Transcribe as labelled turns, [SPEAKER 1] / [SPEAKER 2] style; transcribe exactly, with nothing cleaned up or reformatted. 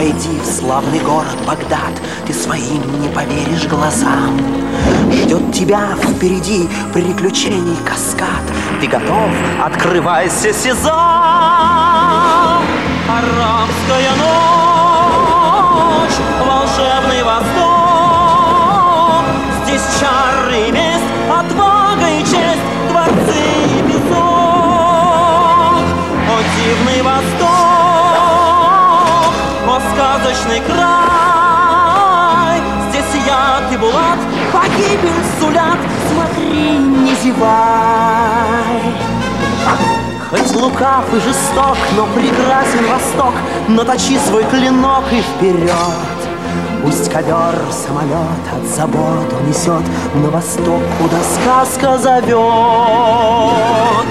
[SPEAKER 1] Войди в славный город Багдад, ты своим не поверишь глазам. Ждет тебя впереди приключений каскад. Ты готов? Открывайся, сезам! Арабская ночь, волшебный восток. Здесь чары и месть, отвага и честь, дворцы и песок. О, дивный восток, о, сказочный край. Здесь яд и булат, погибель сулят. Смотри, не зевай. Хоть лукав и жесток, но прекрасен Восток. Наточи свой клинок и вперед. Пусть ковер самолет от забот унесет на восток, куда сказка зовет.